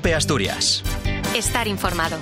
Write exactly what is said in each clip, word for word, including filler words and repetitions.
COPE Asturias. Estar informado.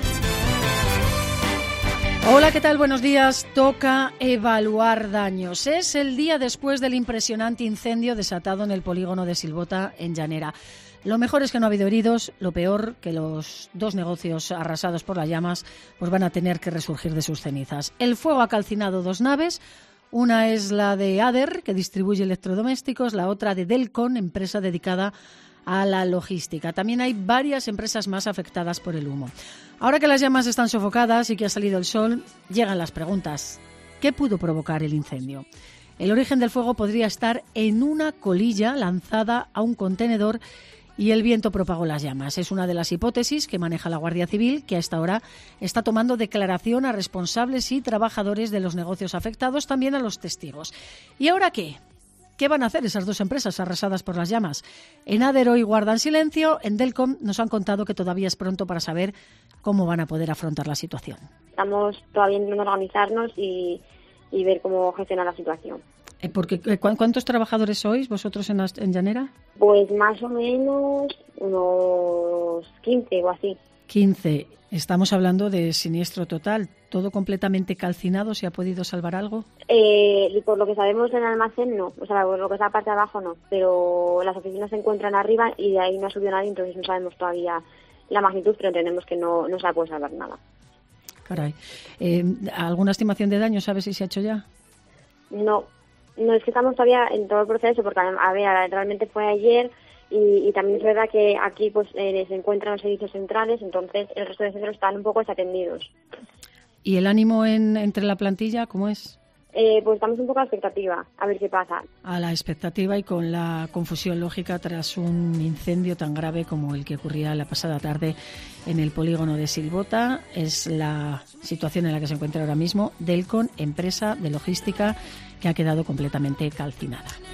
Hola, ¿qué tal? Buenos días. Toca evaluar daños. Es el día después del impresionante incendio desatado en el polígono de Silvota, en Llanera. Lo mejor es que no ha habido heridos, lo peor que los dos negocios arrasados por las llamas pues van a tener que resurgir de sus cenizas. El fuego ha calcinado dos naves, una es la de Ader, que distribuye electrodomésticos, la otra de Delcon, empresa dedicada a la logística. También hay varias empresas más afectadas por el humo. Ahora que las llamas están sofocadas y que ha salido el sol, llegan las preguntas. ¿Qué pudo provocar el incendio? El origen del fuego podría estar en una colilla lanzada a un contenedor y el viento propagó las llamas. Es una de las hipótesis que maneja la Guardia Civil, que a esta hora está tomando declaración a responsables y trabajadores de los negocios afectados, también a los testigos. ¿Y ahora qué? ¿Qué van a hacer esas dos empresas arrasadas por las llamas? En Ader hoy guardan silencio, en Delcom nos han contado que todavía es pronto para saber cómo van a poder afrontar la situación. Estamos todavía intentando organizarnos y, y ver cómo gestionar la situación. Porque, ¿cuántos trabajadores sois vosotros en, en Llanera? Pues más o menos unos quince o así. quince. Estamos hablando de siniestro total. ¿Todo completamente calcinado? ¿Se ha podido salvar algo? Eh, por lo que sabemos en el almacén no. O sea, por lo que es la parte de abajo no. Pero las oficinas se encuentran arriba y de ahí no ha subido nadie, entonces no sabemos todavía la magnitud, pero entendemos que no, no se ha podido salvar nada. Caray. Eh, ¿Alguna estimación de daño? ¿Sabes si se ha hecho ya? No. No, es que estamos todavía en todo el proceso, porque a ver, realmente fue ayer y, y también es verdad que aquí pues eh, se encuentran los servicios centrales, entonces el resto de centros están un poco desatendidos. ¿Y el ánimo en, entre la plantilla cómo es? Eh, pues estamos un poco a la expectativa, a ver qué pasa. A la expectativa y con la confusión lógica tras un incendio tan grave como el que ocurría la pasada tarde en el polígono de Silvota. Es la situación en la que se encuentra ahora mismo Delcon, empresa de logística que ha quedado completamente calcinada.